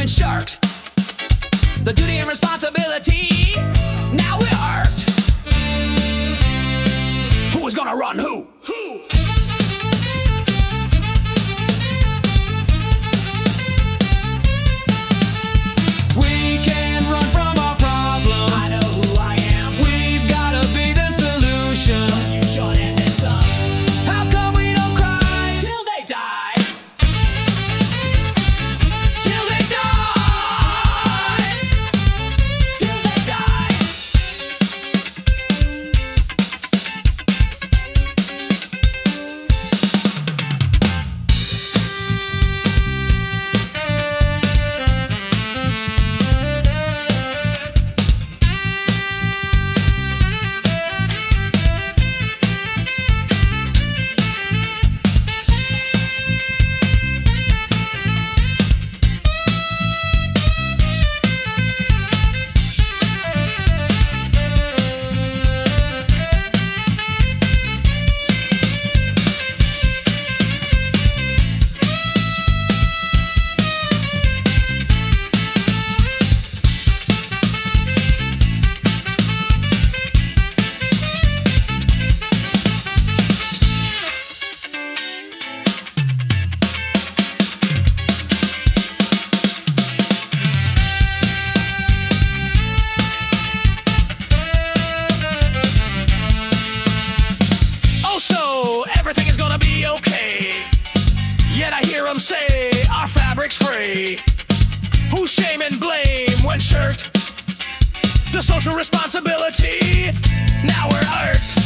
shirked the duty and responsibility. Now we're hurt. Who is gonna run who? We can run from our problem. I know who I am. We've gotta be the solution. Solution and then some. How come we don't cry till they die? Till they die. Till they die. Everything is gonna be okay. Yet I hear them say our fabric's free. Who's shame and blame when shirked the social responsibility? Now we're hurt.